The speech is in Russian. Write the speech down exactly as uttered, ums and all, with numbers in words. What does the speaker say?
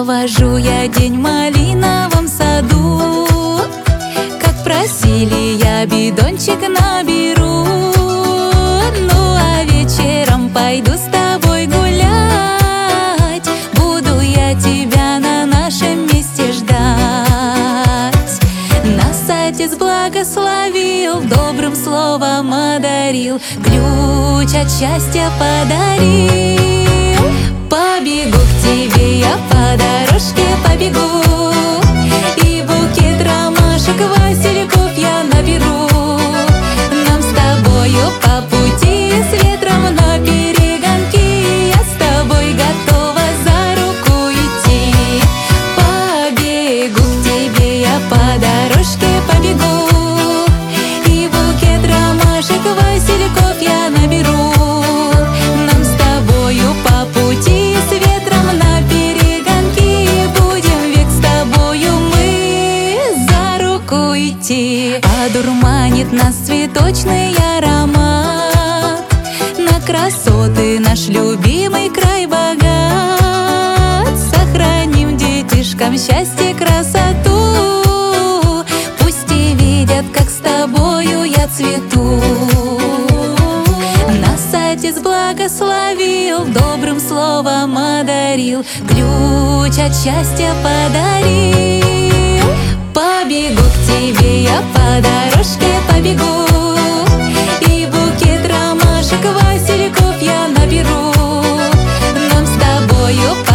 Провожу я день в малиновом саду, как просили, я бидончик наберу. Ну а вечером пойду с тобой гулять. Буду я тебя на нашем месте ждать. Нас Отец благословил, добрым словом одарил, ключ от счастья подарил. Побегу к тебе я по дорожке, побегу, и букет ромашек, васильков я наберу. Нам с тобою по пути, с ветром на перегонки, я с тобой готова за руку идти. Побегу к тебе я по дорожке, побегу, и букет ромашек, васильков я наберу. Нам с тобою по пути, с ветром на перегонки, будем век с тобою мы за руку идти. Одурманит нас цветочный аромат, на красоты наш любимый край богат. Сохраним детишкам счастье, красоту, пусть и видят, как с тобою я цвету. Нас Отец благословил, добрым словом одарил, ключ от счастья подарил. Побегу к тебе я по дорожке, побегу, и букет ромашек, васильков я наберу. Нам с тобою